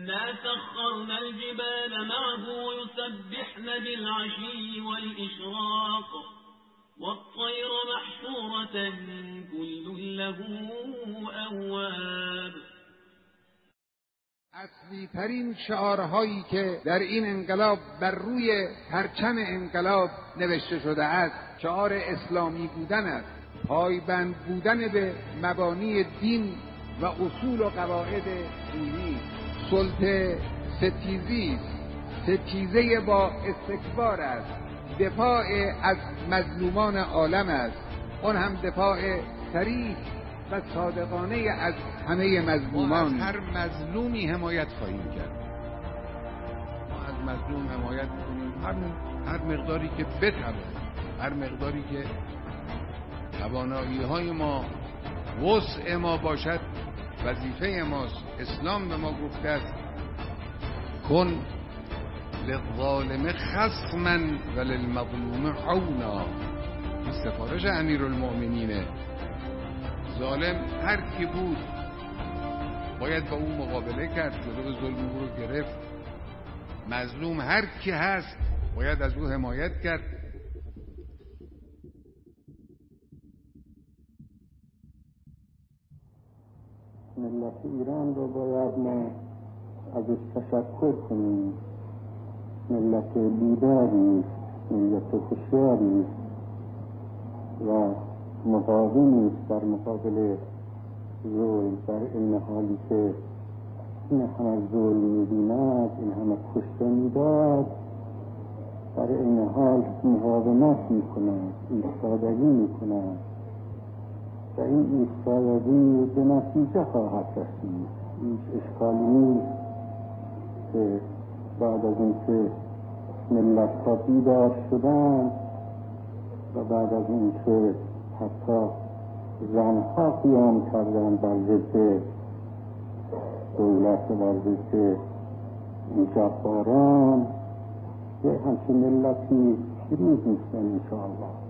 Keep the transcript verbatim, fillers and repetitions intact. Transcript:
إنا سخرنا الجبال معه يسبحن بالعشي والإشراق والطير محشورة كل له أواب. اصلی ترین شعارهایی که در این انقلاب بر روی پرچم انقلاب نوشته شده است شعار اسلامی بودن است، پایبند بودن به مبانی دین و اصول و قواعد دینی، سلطه ستیزی ستیزه با استکبار است، دفاع از مظلومان عالم است، اون هم دفاع صریح و صادقانه از همه مظلومان. ما از هر مظلومی حمایت خواهیم کرد، ما از مظلوم حمایت کنیم هر, هر مقداری که بتوانیم، هر مقداری که توانایی های ما وسع ما باشد. وظیفه ماست. اسلام به ما گفته است کن للظالم خصما وللمظلوم عونا. این سفارش امیرالمؤمنینه. ظالم هر کی بود باید با او مقابله کرد، جلو ظلم او رو گرفت. مظلوم هر کی هست باید از او حمایت کرد. ملت ایران رو باید ما ازش تشکر کنیم. ملت بیداری، ملت هوشیاری و مقاومی در مقابل ظلم، در این حالی که این همه ظلم می‌بیند، این همه کشته می‌داد، در این حال مقاومت می‌کند، ایستادگی می‌کند و این ایستادگی به نتیجه خواهد رسید. هیچ اشکالی نیست که بعد از اینکه ملت‌ها بیدار شدند و بعد از اینکه حتی زنها قیام کردن بر ضد دولت و بر ضد جباران، یه همچین ملتی پیروز نیستن انشاءالله.